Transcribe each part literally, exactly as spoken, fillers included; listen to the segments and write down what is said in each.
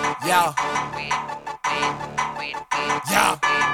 Yeah. Yeah.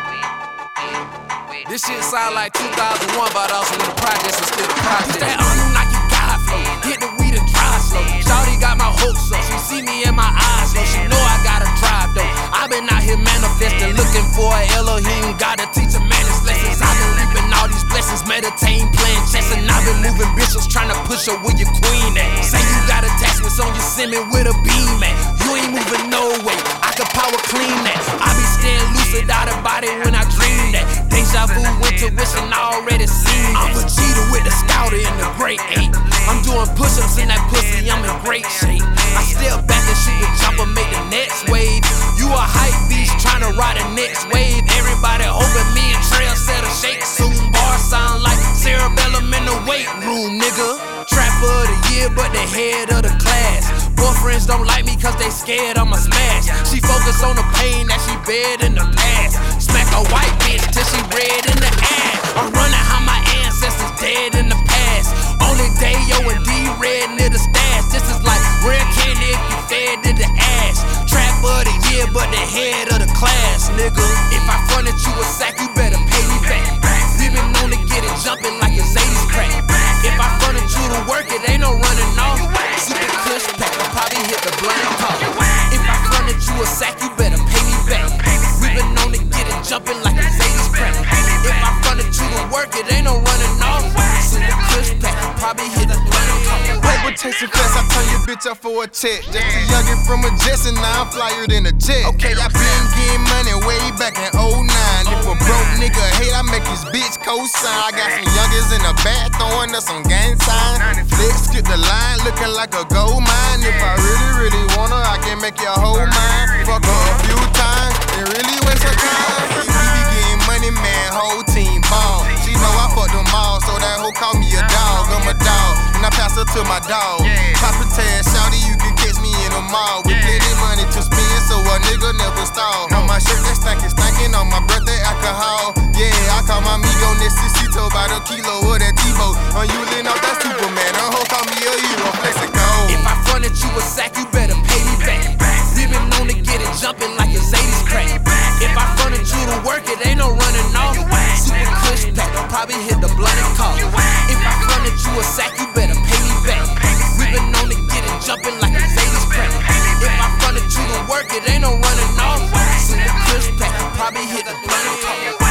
This shit sound like two thousand one, but also when the projects are still the project. That Anunnaki God flow, hit the weed and drive slow. Shawty got my hopes up, she see me in my eyes slow. She know I gotta drive though. I been out here manifesting, looking for a Elohim, gotta teach a man his lessons. I been reaping all these blessings, meditating, playing chess, and I been moving bitches, trying to push her with your queen at. Say you got attachments on your send me with a beam at. You ain't moving no way, I can power clean that. I be staying lucid out of body when I dream that. Deja vu, intuition, I already seen that. I'm Vegeta with the scouter in the great eight. I'm doing push-ups in that pussy, I'm in great shape. I step back and shoot the jumper, make the next wave. You a hype beast trying to ride the next wave. Everybody hoping me and Trail set a shake soon. Bars sound like cerebellum in the weight room, nigga. Trapper of the year, but the head of the class. Boyfriends don't like me cause they scared I'ma smash. She focus on the pain that she bred in the past. Smack a white bitch till she red in the ass. I'm running how my ancestors dead in the past. Only Dayo and D-Red near the stash. This is like rare candy if you fed to the ass. Trapper of the year, but the head of the class, nigga. If I fronted you a sack, you better pay me back. We been known to get it jumping like it's eighties crack. If I fronted you to work, it ain't no running off. Super Kush pack, I probably hit the blunt and call. If I fronted you a sack, you better pay me back. We been known to get it jumping like it's eighties crack. If I fronted you to work, it ain't no running off. Super Kush pack, I probably hit the blunt and call. Paper chasing fast, I turn your bitch up for a check. Just a youngin' from a Jess and now I'm flyer than a jet. Okay, I been getting money way back in oh nine. If a broke nigga hate, I make his bitch co-sign. I got some youngins in the back throwing up some gang sign. Flex, skip the line, looking like a gold mine. If I really, really wanna, I can make your whole mind. Fuck her a few times, it really waste her time. We be getting money, man, whole team ball. She know I fucked them all, so that hoe call me a dog. I'm a dog, and I pass her to my dog. Papa Taz, shawty, you can catch me in the mall. With plenty money to spend, so a nigga never stall. On my shirt that stankin', stankin', on my birthday alcohol. Yeah, I call my amigo Necesito by the kilo of that T-Bo. On you lean off that Superman, that hoe call me a hero, flex it go. If I fronted you a sack, you better pay me back. We been known to get it jumping like it's eighties crack. If I fronted you to work, it ain't no running off. Super Kush pack, I probably hit the blunt and call. If I fronted you a sack, you better pay me back. We been known to get it jumping like it's eighties crack. If I fronted you to work, it ain't no running off. Super Kush pack, I probably hit the blunt and call.